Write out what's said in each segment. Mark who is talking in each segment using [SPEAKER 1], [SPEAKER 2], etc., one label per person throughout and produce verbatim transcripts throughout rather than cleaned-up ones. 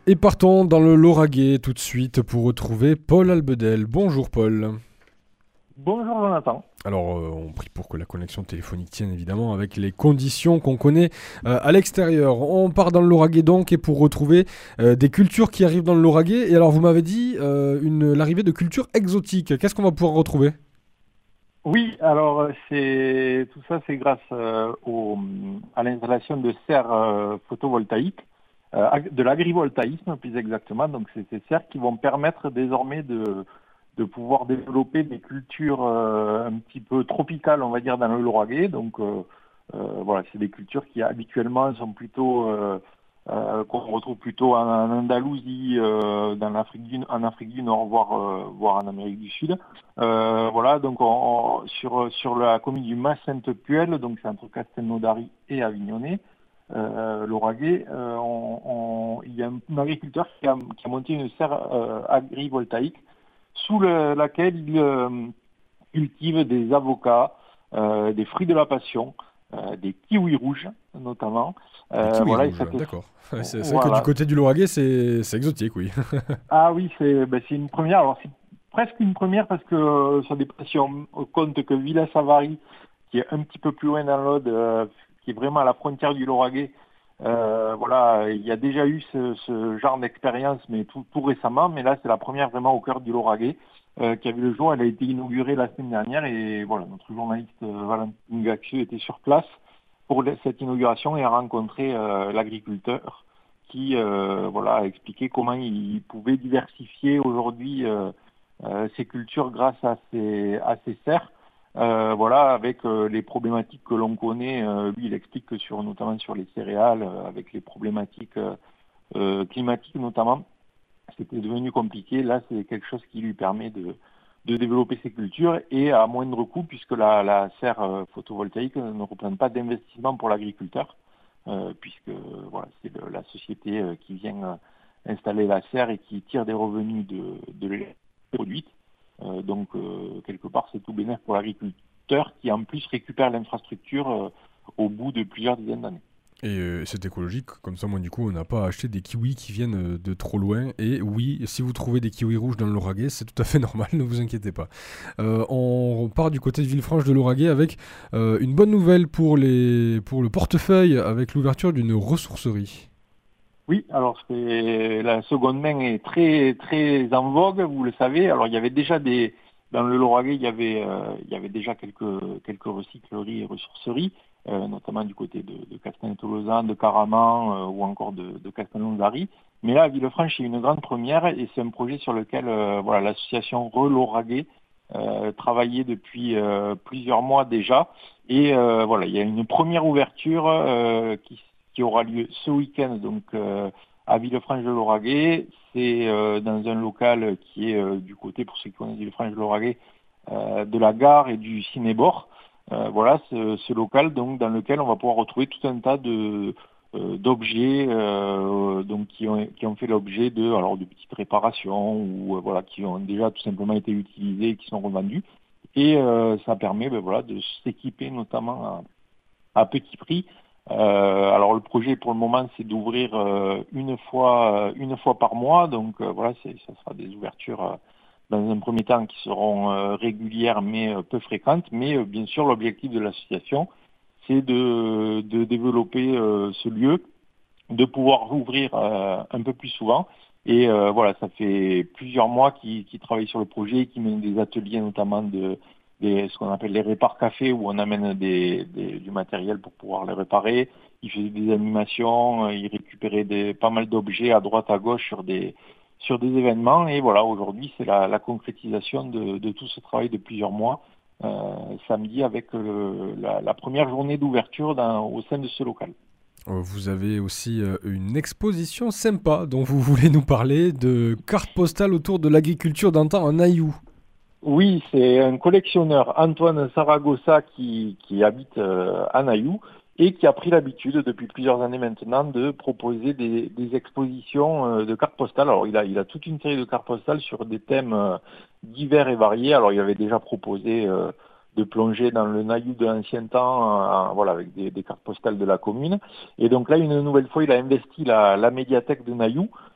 [SPEAKER 1] Et partons dans le Lauragais tout de suite pour retrouver Paul Albedel. Bonjour Paul.
[SPEAKER 2] Bonjour Jonathan.
[SPEAKER 1] Alors, euh, on prie pour que la connexion téléphonique tienne évidemment avec les conditions qu'on connaît euh, à l'extérieur. On part dans le Lauragais donc et pour retrouver euh, des cultures qui arrivent dans le Lauragais. Et alors, vous m'avez dit euh, une, l'arrivée de cultures exotiques. Qu'est-ce qu'on va pouvoir retrouver?
[SPEAKER 2] Oui, alors euh, c'est tout ça, c'est grâce euh, au, à l'installation de serres euh, photovoltaïques, euh, ag- de l'agrivoltaïsme plus exactement. Donc c'est ces serres qui vont permettre désormais de, de pouvoir développer des cultures euh, un petit peu tropicales, on va dire, dans le Lauragais. Donc euh, euh, voilà, c'est des cultures qui habituellement sont plutôt euh, euh, qu'on retrouve plutôt en, en Andalousie, euh, dans l'Afrique du, en Afrique du Nord, voire, euh, voire en Amérique du Sud. Euh, voilà, donc on, on- sur, sur la commune du Mas-Sainte-Puelle, donc c'est entre Castelnaudary et Avignonnet, euh, Lauragais, euh, on- on- il y a un agriculteur qui a, qui a monté une serre euh, agrivoltaïque sous le- laquelle il euh, cultive des avocats, euh, des fruits de la passion, euh, des kiwis rouges notamment.
[SPEAKER 1] Des
[SPEAKER 2] Euh,
[SPEAKER 1] kiwis
[SPEAKER 2] voilà, et
[SPEAKER 1] rouges,
[SPEAKER 2] ça fait
[SPEAKER 1] d'accord. Ouais, C'est c'est vrai que du
[SPEAKER 2] voilà.
[SPEAKER 1] côté du Lauragais, c'est c'est exotique, oui.
[SPEAKER 2] Ah oui, c'est ben, c'est une première. Alors c'est presque une première parce que euh, ça dépend si on, on compte que Villa-Savary, qui est un petit peu plus loin dans l'Aude, euh, qui est vraiment à la frontière du Lauragais, euh, voilà, il y a déjà eu ce, ce genre d'expérience, mais tout, tout récemment. Mais là, c'est la première vraiment au cœur du Lauragais euh, qui a vu le jour. Elle a été inaugurée la semaine dernière et voilà, notre journaliste euh, Valentine Gaxieux était sur place pour le- cette inauguration et a rencontré euh, l'agriculteur qui euh, voilà, a expliqué comment il pouvait diversifier aujourd'hui euh, euh, ses cultures grâce à ces, à ces serres. Euh, voilà, avec euh, les problématiques que l'on connaît, euh, lui il explique que sur, notamment sur les céréales, euh, avec les problématiques euh, euh, climatiques notamment, c'était devenu compliqué. Là, c'est quelque chose qui lui permet de, de développer ses cultures et à moindre coût, puisque la, la serre euh, photovoltaïque ne représente pas d'investissement pour l'agriculteur, euh, puisque voilà, c'est le- la société euh, qui vient euh, installer la serre et qui tire des revenus de, de l'électricité produite. Euh, donc, euh, quelque part, c'est tout bénéfice pour l'agriculteur qui, en plus, récupère l'infrastructure euh, au bout de plusieurs dizaines d'années.
[SPEAKER 1] Et euh, c'est écologique, comme ça, moi, du coup, on n'a pas à acheter des kiwis qui viennent euh, de trop loin. Et oui, si vous trouvez des kiwis rouges dans le Lauragais, c'est tout à fait normal, ne vous inquiétez pas. Euh, on part du côté de Villefranche de Lauragais avec euh, une bonne nouvelle pour, les, pour le portefeuille, avec l'ouverture d'une ressourcerie.
[SPEAKER 2] Oui, alors c'est la seconde main est très très en vogue, vous le savez. Alors il y avait déjà des dans le Lauragais, il y avait euh, il y avait déjà quelques quelques recycleries et ressourceries, euh, notamment du côté de, de Castelnau-Tolosan, de Caraman euh, ou encore de, de Castelnaudary. Mais là, à Villefranche, c'est une grande première et c'est un projet sur lequel euh, voilà l'association Re-Lauragais euh, travaillait depuis euh, plusieurs mois déjà. Et euh, voilà, il y a une première ouverture euh, qui qui aura lieu ce week-end donc euh, à Villefranche-de-Lauragais. C'est euh, dans un local qui est euh, du côté, pour ceux qui connaissent Villefranche-de-Lauragais, euh, de la gare et du Cinébor. Euh, voilà, ce, ce local donc dans lequel on va pouvoir retrouver tout un tas de euh, d'objets euh, donc qui ont qui ont fait l'objet de alors de petites réparations ou euh, voilà qui ont déjà tout simplement été utilisés et qui sont revendus. Et euh, ça permet ben, voilà de s'équiper notamment à, à petit prix. Euh, alors le projet pour le moment c'est d'ouvrir euh, une fois euh, une fois par mois, donc euh, voilà, c'est, ça sera des ouvertures euh, dans un premier temps qui seront euh, régulières mais euh, peu fréquentes. Mais euh, bien sûr l'objectif de l'association c'est de, de développer euh, ce lieu, de pouvoir rouvrir euh, un peu plus souvent. Et euh, voilà, ça fait plusieurs mois qu'ils qu'ils travaillent sur le projet, qu'ils mènent des ateliers notamment de des, ce qu'on appelle les répar cafés où on amène des, des- du matériel pour pouvoir les réparer. Ils faisaient des animations, euh, ils récupéraient des, pas mal d'objets à droite à gauche sur des sur des événements. Et voilà, aujourd'hui c'est la, la concrétisation de, de tout ce travail de plusieurs mois. Euh, samedi avec euh, la, la première journée d'ouverture dans- au sein de ce local.
[SPEAKER 1] Euh, Vous avez aussi euh, une exposition sympa dont vous voulez nous parler de cartes postales autour de l'agriculture d'antan en Aïou.
[SPEAKER 2] Oui, c'est un collectionneur, Antoine Saragossa, qui, qui habite euh, à Naïou et qui a pris l'habitude depuis plusieurs années maintenant de proposer des, des expositions euh, de cartes postales. Alors il a, il a toute une série de cartes postales sur des thèmes euh, divers et variés. Alors il avait déjà proposé euh, de plonger dans le Naïou de l'ancien temps, euh, voilà, avec des, des cartes postales de la commune. Et donc là, une nouvelle fois, il a investi la, la médiathèque de Naïou.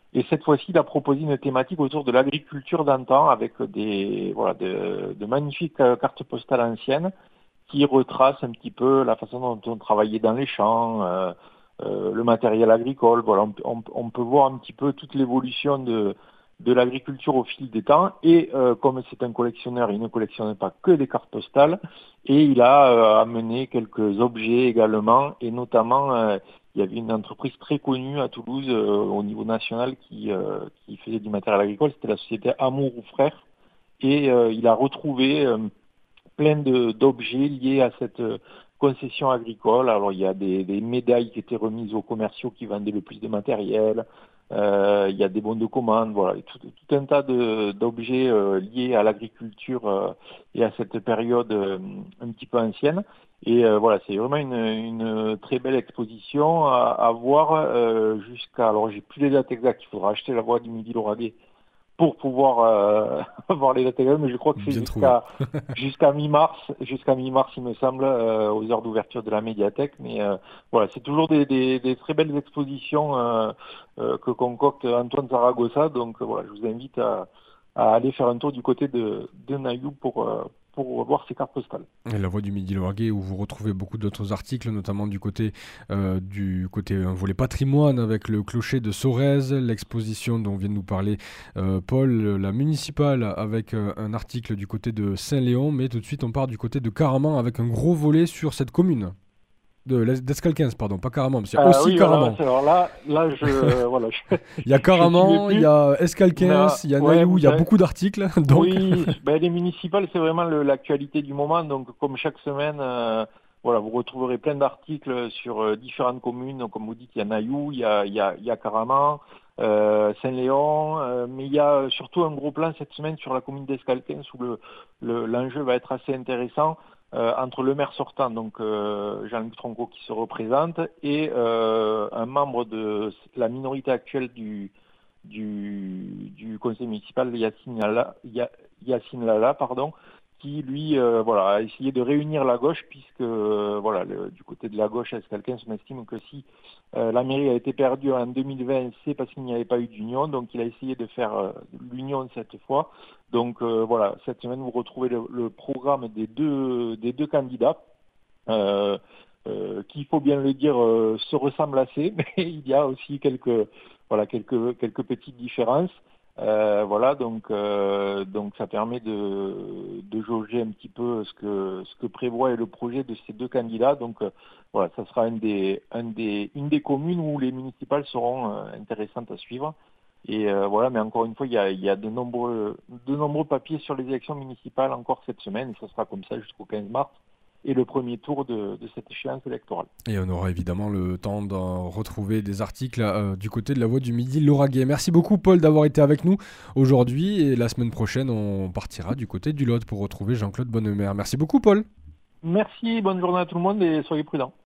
[SPEAKER 2] Et cette fois-ci, il a proposé une thématique autour de l'agriculture d'antan avec des, voilà, de, de magnifiques euh, cartes postales anciennes qui retracent un petit peu la façon dont on travaillait dans les champs, euh, euh, le matériel agricole. Voilà, on, on- on peut voir un petit peu toute l'évolution de, de l'agriculture au fil des temps. Et euh, comme c'est un collectionneur, il ne collectionne pas que des cartes postales. Et il a euh, amené quelques objets également, et notamment, euh, il y avait une entreprise très connue à Toulouse euh, au niveau national qui, euh, qui faisait du matériel agricole, c'était la société Amour ou Frères. Et euh, il a retrouvé euh, plein de- d'objets liés à cette euh, concession agricole. Alors il y a des, des médailles qui étaient remises aux commerciaux qui vendaient le plus de matériel. Euh, il y a des bons de commande, voilà, et tout, tout un tas de- d'objets euh, liés à l'agriculture euh, et à cette période euh, un petit peu ancienne. Et euh, voilà, c'est vraiment une, une très belle exposition à, à voir euh, jusqu'à. Alors j'ai plus les dates exactes, il faudra acheter la voie du Midi-Lauragais pour pouvoir euh, avoir les dates exactes, mais je crois que c'est
[SPEAKER 1] Bien trouvé.
[SPEAKER 2] jusqu'à jusqu'à mi-mars, jusqu'à mi-mars il me semble, euh, aux heures d'ouverture de la médiathèque. Mais euh, voilà, c'est toujours des, des, des très belles expositions euh, euh, que concocte Antoine Zaragoza. Donc euh, voilà, je vous invite à, à aller faire un tour du côté de, de Naïou pour, euh, pour voir ces cartes postales.
[SPEAKER 1] Et la Voix du Midi Lauragais, où vous retrouvez beaucoup d'autres articles, notamment du côté euh, du côté un volet patrimoine avec le clocher de Sorèze, l'exposition dont vient de nous parler euh, Paul, la municipale avec euh, un article du côté de Saint-Léon, mais tout de suite on part du côté de Caraman avec un gros volet sur cette commune de l'Es- d'Escalquens, pardon, pas Caraman, parce qu'il y a
[SPEAKER 2] Ah
[SPEAKER 1] aussi
[SPEAKER 2] oui, voilà,
[SPEAKER 1] Caraman.
[SPEAKER 2] c'est- alors là, là je, voilà, je,
[SPEAKER 1] Il y a
[SPEAKER 2] je s'y mets
[SPEAKER 1] Caraman, il y
[SPEAKER 2] plus.
[SPEAKER 1] a
[SPEAKER 2] Mais
[SPEAKER 1] Escalquens, il y a
[SPEAKER 2] ouais,
[SPEAKER 1] Nailloux,
[SPEAKER 2] vous
[SPEAKER 1] il y a
[SPEAKER 2] savez,
[SPEAKER 1] beaucoup d'articles, donc
[SPEAKER 2] oui, ben, les municipales, c'est vraiment le- l'actualité du moment. Donc, comme chaque semaine, euh, voilà, vous retrouverez plein d'articles sur euh, différentes communes. Donc, comme vous dites, il y a Nailloux, il y a, il y a, il y a Caraman, euh, Saint-Léon, euh, mais il y a surtout un gros plan cette semaine sur la commune d'Escalquens où le, le- l'enjeu va être assez intéressant euh, entre le maire sortant, donc euh, Jean-Luc Tronco qui se représente, et euh, un membre de la minorité actuelle du du, du conseil municipal, Yacine Lala, Ya- Yacine Lala, pardon, qui lui euh, voilà, a essayé de réunir la gauche, puisque euh, voilà, le- du côté de la gauche, est-ce quelqu'un m'estime que si euh, la mairie a été perdue en deux mille vingt, c'est parce qu'il n'y avait pas eu d'union, donc il a essayé de faire euh, l'union cette fois. Donc euh, voilà, cette semaine, vous retrouvez le, le programme des deux, des deux candidats. Euh, euh, qui, il faut bien le dire, euh, se ressemblent assez, mais il y a aussi quelques, voilà, quelques, quelques petites différences. Euh, voilà, donc, euh, donc ça permet de, de jauger un petit peu ce que, ce que prévoit le projet de ces deux candidats. Donc euh, voilà, ça sera un des, un des, une des communes où les municipales seront euh, intéressantes à suivre. Et euh, voilà, mais encore une fois, il y a, il y a de nombreux, de nombreux papiers sur les élections municipales encore cette semaine, et ça sera comme ça jusqu'au quinze mars et le premier tour de, de cette échéance électorale.
[SPEAKER 1] et on aura évidemment le temps d'en retrouver des articles euh, du côté de la Voix du Midi Lauragais. Merci beaucoup Paul d'avoir été avec nous aujourd'hui et la semaine prochaine on partira du côté du Lot pour retrouver Jean-Claude Bonnemer. Merci beaucoup Paul.
[SPEAKER 2] Merci, bonne journée à tout le monde et soyez prudents.